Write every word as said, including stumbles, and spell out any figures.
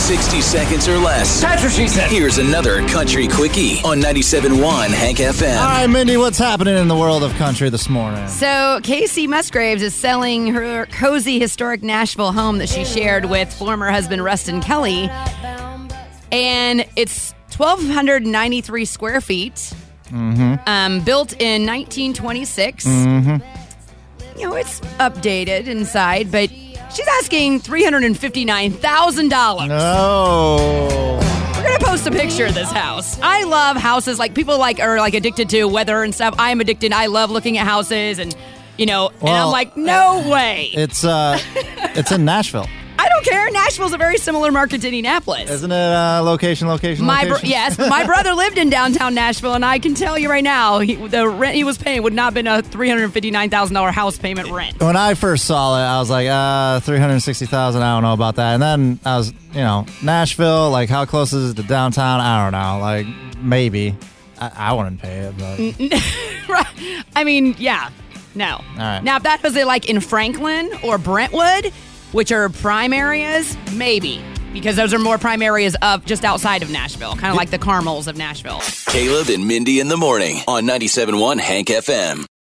sixty seconds or less. That's what she said. Here's another Country Quickie on ninety-seven point one Hank F M. All right, Mindy, what's happening in the world of country this morning? So, Casey Musgraves is selling her cozy, historic Nashville home that she shared with former husband Rustin Kelly. And it's twelve ninety-three square feet, Mm-hmm. um, built in nineteen twenty-six. Mm-hmm. You know, it's updated inside, but she's asking three hundred fifty-nine thousand dollars. No. We're going to post a picture of this house. I love houses. Like, people like are like addicted to weather and stuff. I'm addicted. I love looking at houses and, you know, Well, and I'm like, no way. It's uh, it's in Nashville. I don't care. Nashville's a very similar market to Indianapolis. Isn't it uh, location, location, My bro- location? yes, my brother lived in downtown Nashville, and I can tell you right now, he, the rent he was paying would not have been a three hundred fifty-nine thousand dollars house payment rent. When I first saw it, I was like, uh, three hundred sixty thousand dollars, I don't know about that. And then I was, you know, Nashville, like, how close is it to downtown? I don't know. Like, maybe. I, I wouldn't pay it, but... Right. I mean, yeah. No. All right. Now, if that was it, like, in Franklin or Brentwood, which are prime areas, maybe. Because those are more prime areas of just outside of Nashville. Kind of like the Carmels of Nashville. Caleb and Mindy in the morning on ninety-seven point one Hank F M.